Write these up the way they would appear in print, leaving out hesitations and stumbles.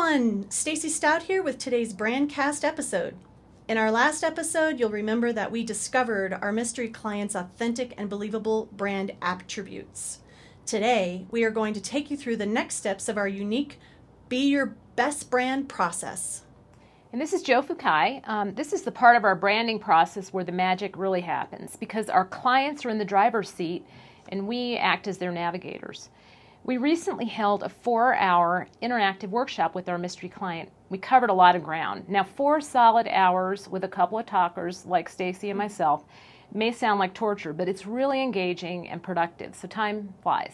everyone, Stacy Stout here with today's Brandcast episode. In our last episode, you'll remember that we discovered our mystery client's authentic and believable brand attributes. Today, we are going to take you through the next steps of our unique Be Your Best Brand process. And this is Jo Fukai. This is the part of our branding process where the magic really happens because our clients are in the driver's seat and we act as their navigators. We recently held a 4-hour interactive workshop with our mystery client. We covered a lot of ground. Now, 4 solid hours with a couple of talkers like Stacy and myself may sound like torture, but it's really engaging and productive, so time flies.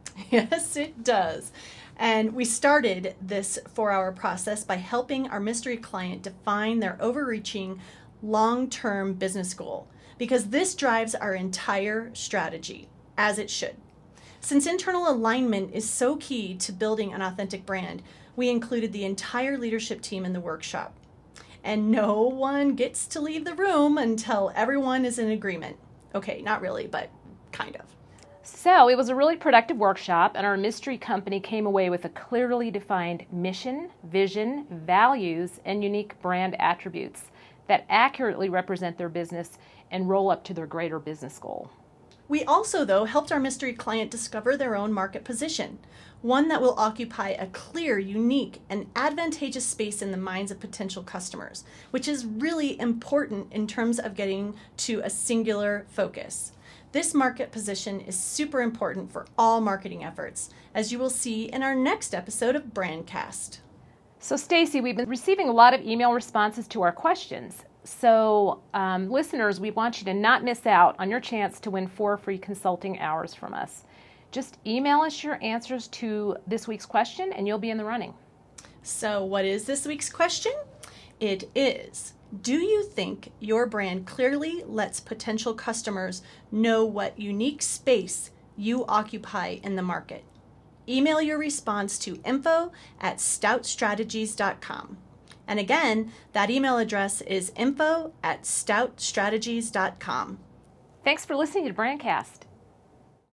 Yes, it does. And we started this 4-hour process by helping our mystery client define their overreaching long-term business goal, because this drives our entire strategy, as it should. Since internal alignment is so key to building an authentic brand, we included the entire leadership team in the workshop. And no one gets to leave the room until everyone is in agreement. Okay, not really, but kind of. So it was a really productive workshop, and our mystery company came away with a clearly defined mission, vision, values, and unique brand attributes that accurately represent their business and roll up to their greater business goal. We also, though, helped our mystery client discover their own market position, one that will occupy a clear, unique, and advantageous space in the minds of potential customers, which is really important in terms of getting to a singular focus. This market position is super important for all marketing efforts, as you will see in our next episode of Brandcast. So Stacy, we've been receiving a lot of email responses to our questions. So listeners, we want you to not miss out on your chance to win 4 free consulting hours from us. Just email us your answers to this week's question and you'll be in the running. So what is this week's question? It is, do you think your brand clearly lets potential customers know what unique space you occupy in the market? Email your response to info@stoutstrategies.com. And again, that email address is info@stoutstrategies.com. Thanks for listening to Brandcast.